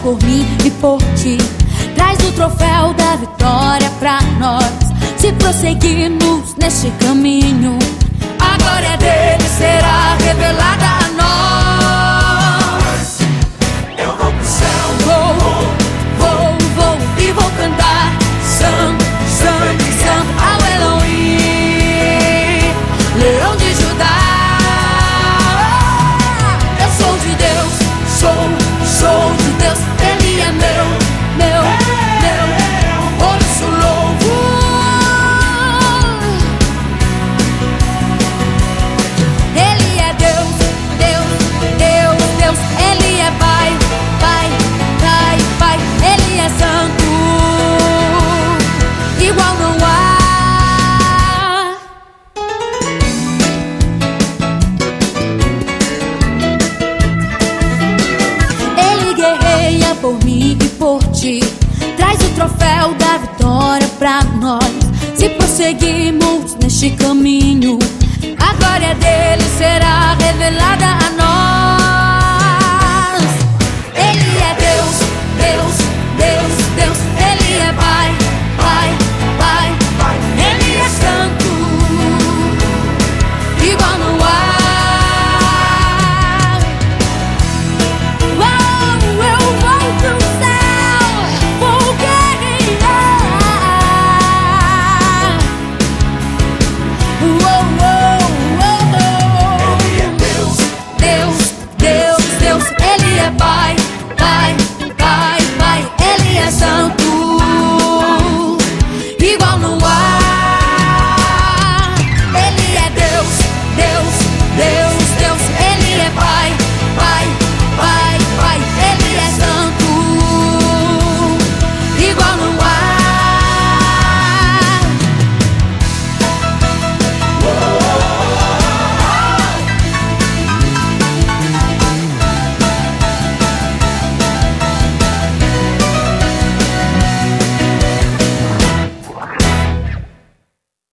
por mim e por ti. Traz o troféu da vitória pra nós. Se prosseguirmos neste caminho, a glória dele será revelada a nós. Eu vou pro céu, Vou e vou cantar santo, santo, santo ao Elohim, Leão de Judá. Eu sou de Deus, sou de Deus. Ele é meu, por isso louvo. Ele é Deus, Ele é Pai, Ele é santo, igual não há. Ele guerreia por mim e por ti. Traz o troféu da vitória pra nós. Se prosseguirmos neste caminho, a glória dele será revelada a nós. Ele é Deus, Ele é Pai,